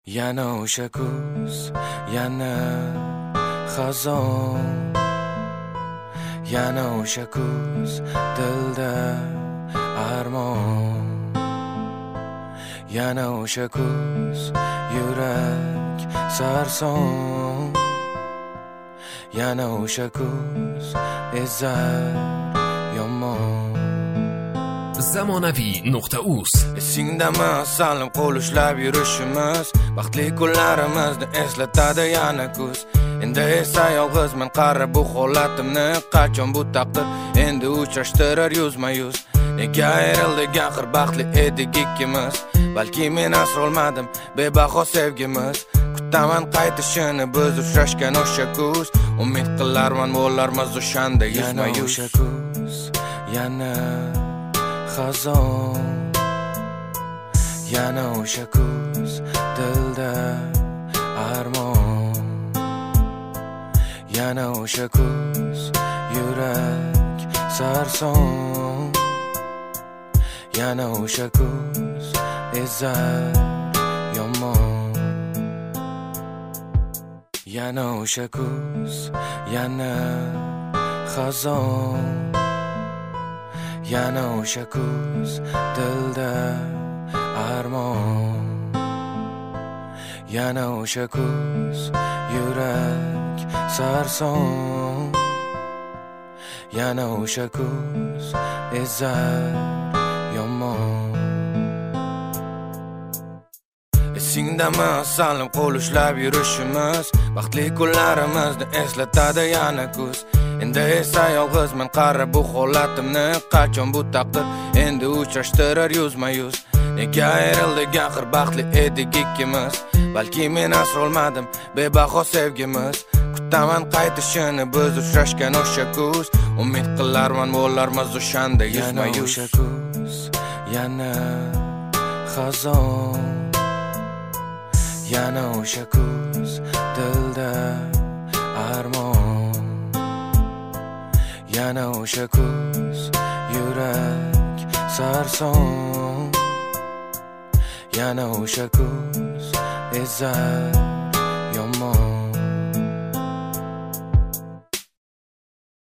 Yana o'sha kuz, yana xazon. Yana o'sha kuz, dilda armon. Yana o'sha kuz, yurak sarson. Yana o'sha kuz, izzat yomon. Zamonaviy.uz Esingdami salim qo'l ushlab yurishimiz, baxtli kunlarimizni eslatadi yana kuz. Endi esa yolg'izman, qara bu holatimni, qachon bu taqdir endi uchrashtirar yuzma yuz. Nega ayrildik axir, baxtli edik ikkimiz, balki men asrolmadim bebaho sevgimiz. Kutaman qaytishini biz uchrashgan o'sha kuz, umid qilarman bo'larmiz o'shanda yuzma yuz. O'sha kuz, yana xazon. Yana o'sha kuz, dilda armon. Yana o'sha kuz, yurak sarson. Yana o'sha kuz, izzat yomon. Yana o'sha kuz, yana xazon. Yana o'sha kuz, dilda armon. Yana o'sha kuz, yurak sarson. Yana o'sha kuz, izzat yomon. Esingdami salim qo'l ushlab yurishimiz, baxtli kunlarimizni eslatadi yana kuz. Endi esa yolg'izman, qara bu holatimni, qachon bu taqdir endi uchrashtirar yuzma yuz. Nega ayrildik axir, baxtli edik ikkimiz, balki men asrolmadim bebaho sevgimiz. Kutaman qaytishini biz uchrashgan o'sha kuz, umid qilarman bo'larmiz o'shanda yuzma yuz. O'sha kuz, yana xazon. Yana o'sha kuz, dilda armon. Yana o'sha kuz, yurak sarson. Yana o'sha kuz, izzat yomon.